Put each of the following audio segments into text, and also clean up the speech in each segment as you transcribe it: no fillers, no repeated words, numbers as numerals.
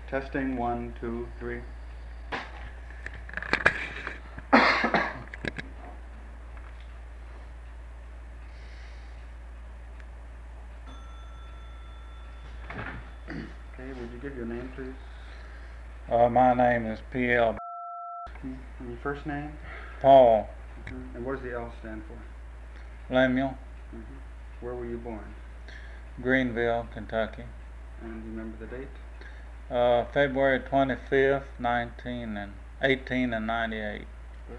Testing, 1, 2, 3. Okay, would you give your name, please? My name is P.L. And your first name? Paul And what does the L stand for? Lemuel, Where were you born? Greenville, Kentucky. And do you remember the date? February 25th, 1898. Good.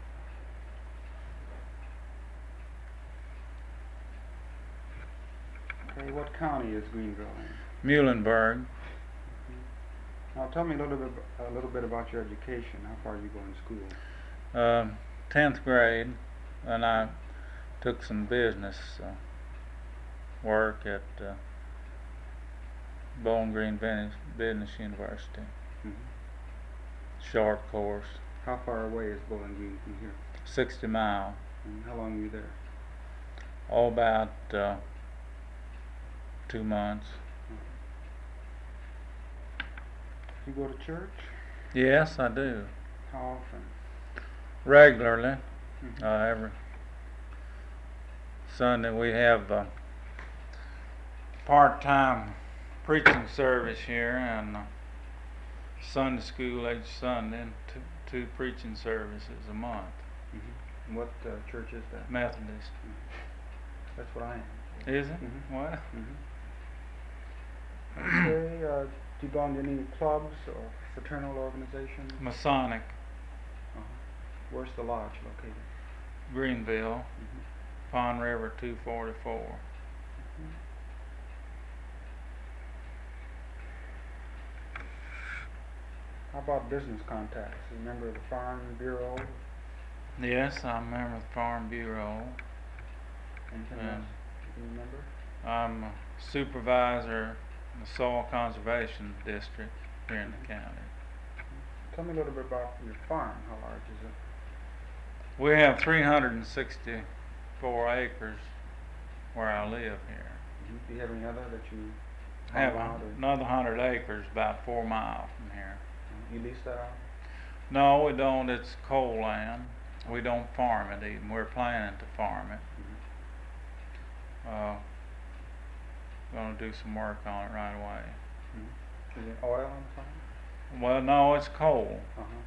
Okay, what county is Greenville in? Muhlenberg. Now tell me a little bit about your education. How far you go in school? 10th grade, and I took some business work at Bowling Green Business University. Short course. How far away is Bowling Green from here? 60 miles. And how long were you there? Oh, about 2 months. You go to church? Yes, I do. How often? Regularly. Every Sunday we have part-time preaching service here, and Sunday school each Sunday, and two preaching services a month. And what church is that? Methodist. That's what I am. Is it? Well. Okay, do you belong to any clubs or fraternal organizations? Masonic. Where's the lodge located? Greenville, Pond River 244. How about business contacts? You remember the Farm Bureau? Yes, I remember the Farm Bureau. Anything else you can remember? I'm a supervisor in the Soil Conservation District here in the county. Tell me a little bit about your farm. How large is it? We have 364 acres where I live here. Do you have any other that you have another 100 acres about 4 miles from here. You lease that out? No, we don't. It's coal land. We don't farm it even. We're planning to farm it. Going to do some work on it right away. Is it oil on the farm? Well, no, it's coal.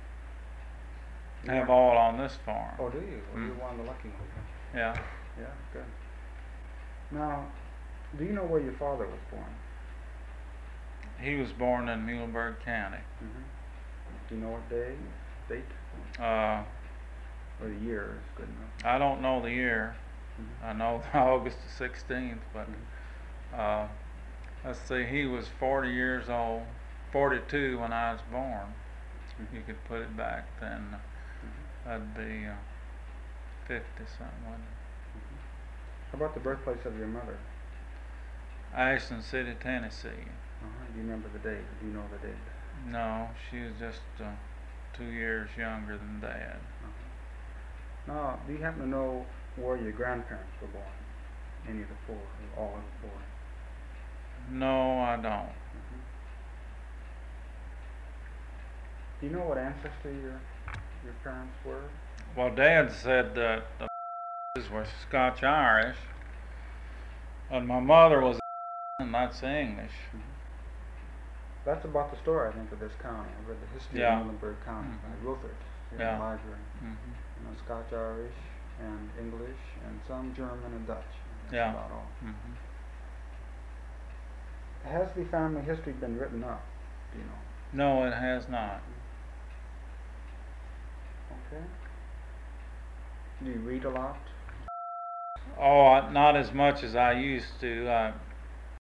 I have oil on this farm. Oh, do you? Well, you're one of the lucky ones. Yeah. Yeah, good. Now, do you know where your father was born? He was born in Muhlenberg County. Do you know what day, date? Or the year is good enough. I don't know the year. I know August the 16th, but let's see, he was 40 years old, 42 when I was born. You could put it back then. That'd be 50-something, wouldn't it? How about the birthplace of your mother? Ashland City, Tennessee. Do you remember the date? Or do you know the date? No, she was just 2 years younger than Dad. Now, do you happen to know where your grandparents were born? Any of the four, or all of the four? No, I don't. Do you know what ancestry your parents were? Well, Dad said that the were Scotch-Irish, and my mother was and that's English. That's about the story, I think, of this county. I read the history of Muhlenberg County by Rutherford in the library. You know, Scotch-Irish and English and some German and Dutch. That's about all. Has the family history been written up? Do you know? No, it has not. Okay. Do you read a lot? Oh, not as much as I used to.